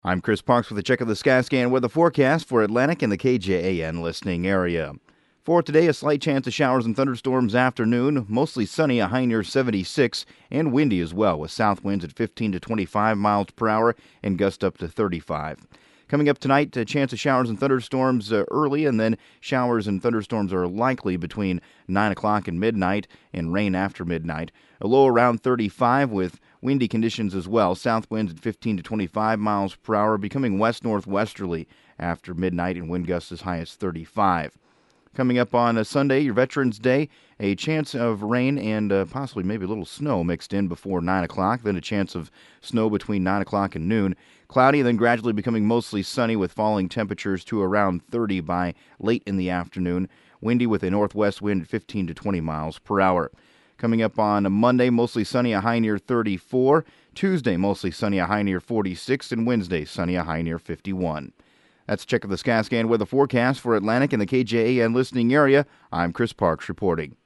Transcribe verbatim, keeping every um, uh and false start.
I'm Chris Parks with a check of the Skyscan weather forecast for Atlantic and the K J A N listening area. For today, a slight chance of showers and thunderstorms afternoon, mostly sunny, a high near seventy-six, and windy as well, with south winds at fifteen to twenty-five miles per hour and gusts up to thirty-five. Coming up tonight, a chance of showers and thunderstorms uh, early, and then showers and thunderstorms are likely between nine o'clock and midnight, and rain after midnight. A low around thirty-five with windy conditions as well. South winds at fifteen to twenty-five miles per hour, becoming west-northwesterly after midnight, and wind gusts as high as thirty-five. Coming up on a Sunday, your Veterans Day, a chance of rain and uh, possibly maybe a little snow mixed in before nine o'clock, then a chance of snow between nine o'clock and noon. Cloudy, then gradually becoming mostly sunny with falling temperatures to around thirty by late in the afternoon. Windy with a northwest wind at fifteen to twenty miles per hour. Coming up on a Monday, mostly sunny, a high near thirty-four. Tuesday, mostly sunny, a high near forty-six. And Wednesday, sunny, a high near fifty-one. That's a check of the Skyscan weather forecast for Atlantic and the K J A N listening area. I'm Chris Parks reporting.